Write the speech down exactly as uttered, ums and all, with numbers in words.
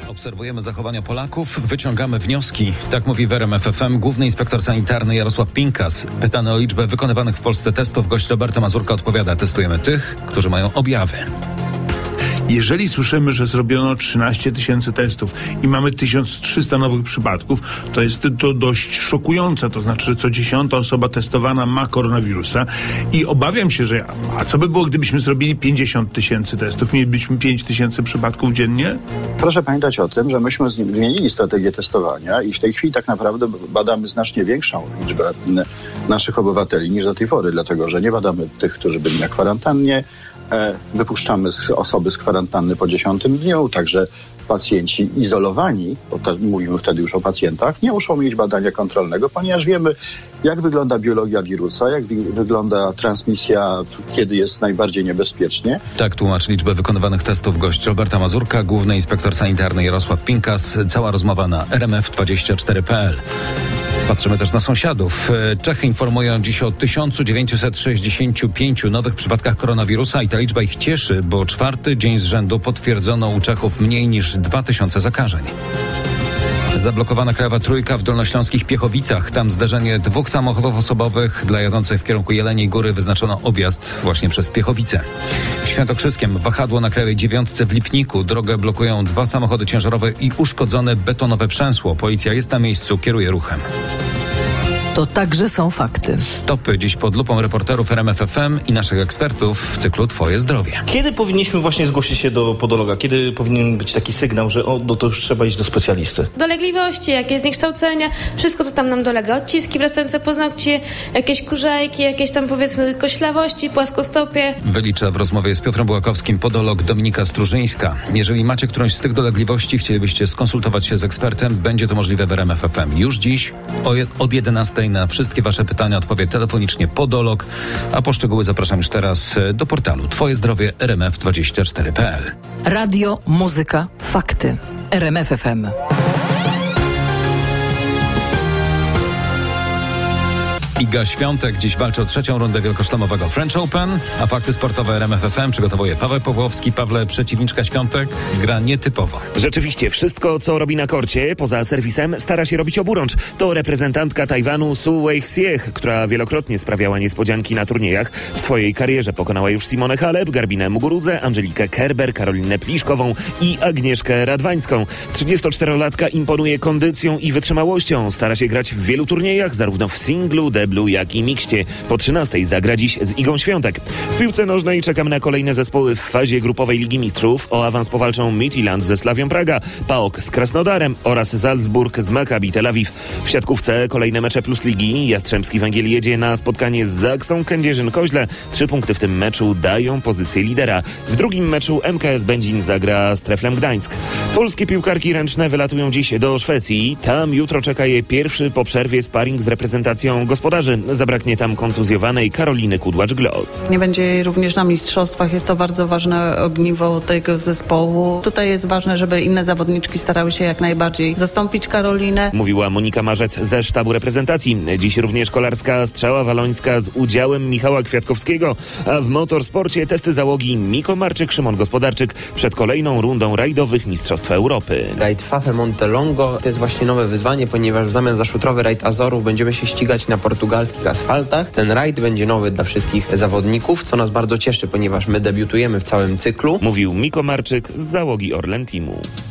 Obserwujemy zachowania Polaków, wyciągamy wnioski. Tak mówi w R M F F M główny inspektor sanitarny Jarosław Pinkas. Pytany o liczbę wykonywanych w Polsce testów, gość Roberta Mazurka odpowiada: testujemy tych, którzy mają objawy. Jeżeli słyszymy, że zrobiono trzynaście tysięcy testów i mamy tysiąc trzysta nowych przypadków, to jest to dość szokujące. To znaczy, że co dziesiąta osoba testowana ma koronawirusa i obawiam się, że a co by było, gdybyśmy zrobili pięćdziesiąt tysięcy testów? Mielibyśmy pięć tysięcy przypadków dziennie? Proszę pamiętać o tym, że myśmy zmienili strategię testowania i w tej chwili tak naprawdę badamy znacznie większą liczbę naszych obywateli niż do tej pory, dlatego że nie badamy tych, którzy byli na kwarantannie. Wypuszczamy osoby z kwarantanny po dziesiątym dniu, także pacjenci izolowani, bo to mówimy wtedy już o pacjentach, nie muszą mieć badania kontrolnego, ponieważ wiemy, jak wygląda biologia wirusa, jak wi- wygląda transmisja, kiedy jest najbardziej niebezpiecznie. Tak tłumaczy liczbę wykonywanych testów gość Roberta Mazurka, główny inspektor sanitarny Jarosław Pinkas. Cała rozmowa na r m f dwadzieścia cztery kropka p l. Patrzymy też na sąsiadów. Czechy informują dziś o tysiąc dziewięćset sześćdziesięciu pięciu nowych przypadkach koronawirusa i ta liczba ich cieszy, bo czwarty dzień z rzędu potwierdzono u Czechów mniej niż dwa tysiące zakażeń. Zablokowana krajowa trójka w dolnośląskich Piechowicach. Tam zderzenie dwóch samochodów osobowych. Dla jadących w kierunku Jeleniej Góry wyznaczono objazd właśnie przez Piechowice. W Świętokrzyskiem wahadło na krajowej dziewiątce w Lipniku. Drogę blokują dwa samochody ciężarowe i uszkodzone betonowe przęsło. Policja jest na miejscu, kieruje ruchem. To także są fakty. Stopy dziś pod lupą reporterów R M F F M i naszych ekspertów w cyklu Twoje zdrowie. Kiedy powinniśmy właśnie zgłosić się do podologa? Kiedy powinien być taki sygnał, że o, no to już trzeba iść do specjalisty? Dolegliwości, jakieś zniekształcenia, wszystko co tam nam dolega. Odciski wrastające paznokcie, jakieś kurzajki, jakieś tam powiedzmy koślawości, płaskostopie. Wylicza w rozmowie z Piotrem Bułakowskim podolog Dominika Strużyńska. Jeżeli macie którąś z tych dolegliwości, chcielibyście skonsultować się z ekspertem, będzie to możliwe w R M F F M. Już dziś o je- od jedenastej na wszystkie wasze pytania odpowie telefonicznie podolog, a po szczegóły zapraszam już teraz do portalu Twoje zdrowie r m f dwadzieścia cztery kropka p l. Radio, muzyka, fakty. R M F F M. Iga Świątek dziś walczy o trzecią rundę wielkoszlemowego French Open, a fakty sportowe R M F F M przygotowuje Paweł Pawłowski. Pawle, przeciwniczka Świątek gra nietypowo. Rzeczywiście, wszystko co robi na korcie, poza serwisem, stara się robić oburącz. To reprezentantka Tajwanu Su Wei-hsieh, która wielokrotnie sprawiała niespodzianki na turniejach. W swojej karierze pokonała już Simonę Halep, Garbinę Muguruzę, Angelikę Kerber, Karolinę Pliszkową i Agnieszkę Radwańską. trzydziestoczterolatka imponuje kondycją i wytrzymałością. Stara się grać w wielu turniejach, zarówno w singlu, deblu, jak i mikście. Po trzynastej zagra dziś z Igą Świątek. W piłce nożnej czekamy na kolejne zespoły w fazie grupowej Ligi Mistrzów. O awans powalczą Midtjylland ze Slawią Praga, P A O K z Krasnodarem oraz Salzburg z Maccabi Tel Awiw. W siatkówce kolejne mecze plus ligi. Jastrzębski Węgiel jedzie na spotkanie z Zaksą Kędzierzyn-Koźle. Trzy punkty w tym meczu dają pozycję lidera. W drugim meczu M K S Będzin zagra z Treflem Gdańsk. Polskie piłkarki ręczne wylatują dziś do Szwecji. Tam jutro czeka je pierwszy po przerwie sparring z reprezentacją gospodarzy. Zabraknie tam kontuzjowanej Karoliny Kudłacz-Gloc. Nie będzie jej również na mistrzostwach. Jest to bardzo ważne ogniwo tego zespołu. Tutaj jest ważne, żeby inne zawodniczki starały się jak najbardziej zastąpić Karolinę. Mówiła Monika Marzec ze sztabu reprezentacji. Dziś również kolarska strzała walońska z udziałem Michała Kwiatkowskiego, a w motorsporcie testy załogi Miko Marczyk, Szymon Gospodarczyk przed kolejną rundą rajdowych Mistrzostw Europy. Rajd Fafe Montelongo to jest właśnie nowe wyzwanie, ponieważ w zamian za szutrowy rajd Azorów będziemy się ścigać na portugalskich asfaltach. Ten rajd będzie nowy dla wszystkich zawodników, co nas bardzo cieszy, ponieważ my debiutujemy w całym cyklu. Mówił Miko Marczyk z załogi Orlen Teamu.